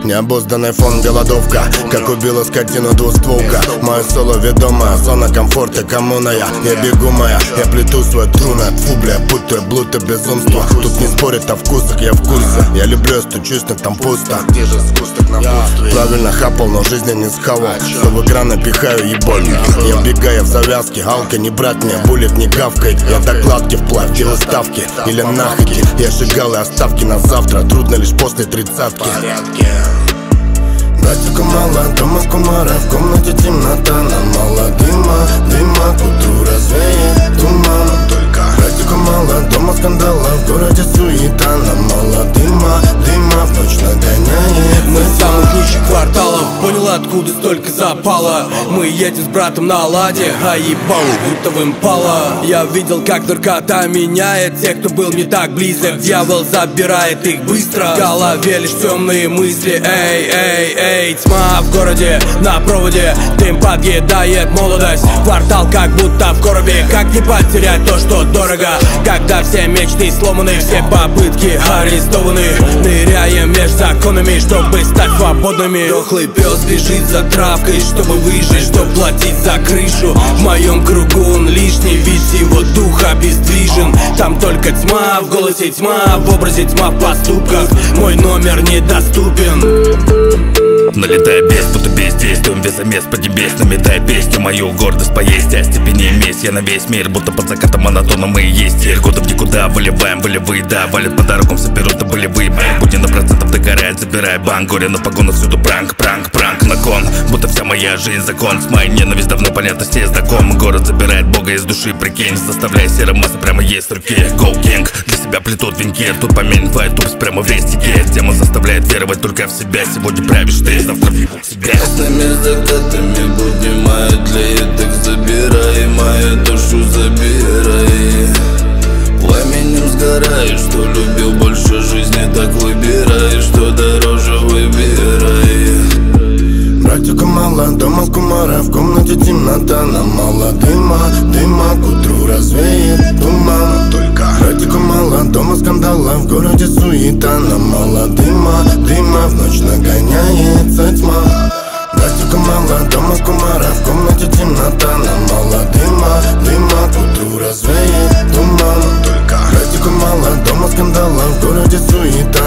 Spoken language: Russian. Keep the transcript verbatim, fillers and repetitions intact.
Необузданный фон, голодовка, как убила скотину двустволка. Мое соло ведомая, зона комфорта, коммуна я. Я бегу моя, я плету свой трун. Фу, бля, путаю блуд и безумство. Тут не спорят о вкусах, я в курсе. Я люблю, я стучусь, но там пусто. Где же сгусток на пустые? Правильно хапал, но жизни не схавал. Все в экран напихаю, еболь. Я бегаю в завязке, алка не брать мне, булит не гавкает. Я докладки вплавь, делаю ставки или нахаки. Я сжигал и оставки на завтра, трудно лишь после тридцатки. Братика мало, дома с кумара, в комнате темнота. Нам мало дыма, дыма, к утру развеет туман. Только братика мало, дома скандала, в городе суета. Нам мало дыма, дыма, в ночь нагоняет. Мы с самых нищих кварталов, понял, откуда столько запала. Мы едем с братом на ладе, а ебал будто в импала. Я видел, как наркота меняет тех, кто был не так близок. Дьявол забирает их быстро, в голове лишь темные мысли. Эй, эй, эй, тьма в городе, на проводе. Дым подъедает молодость, квартал как будто в коробе. Как не потерять то, что дорого, когда все мечты сломаны, все попытки арестованы. Ныряем между законами, чтобы стать свободными. Дохлый пес бежит за травкой, чтобы выжить, чтобы платить за крышу. В моем кругу он лишний, ведь его дух обездвижен. Там только тьма, в голосе тьма, в образе тьма, в поступках. Мой номер недоступен. Налетая без, будто бездействуем, весомес по небес. Наметая песню, мою гордость поесть, а степени месть. Я на весь мир, будто под закатом монотона мы и есть. Тех годов никуда, выливаем волевые, да. Валят по дорогам, соберут, а болевые бэк. Будни на процентов догорает, забирай банк. Горе на погонах, всюду пранк, пранк, пранк на кон. Будто вся моя жизнь закон. С моей ненависть давно понятно, все знакомы. Город забирает Бога из души, прикинь. Заставляя серой массы прямо есть в руке. Go King, для себя плетут венки. Тут помень твоя тупость прямо в рестике. Демон заставляет веровать только в себя. Сегодня правишь ты, завтра в себя. Красными закатами будни моя тлеет, так забирай мою душу, забирай. Пламенем сгораешь, что любил больше жизни, так выбирай, что дороже выбирай. Братика мало, дома с кумара, в комнате темнота. Нам мало дыма, дыма, к утру развеет туман. Только братика мало, дома скандала, в городе суета. Нам мало дыма, дыма, в ночь нагоняется тьма. Братика мало, дома с кумара, в комнате темнота. Нам мало дыма, дыма, к утру развеет туман. Только братика мало, дома скандала, в городе суета.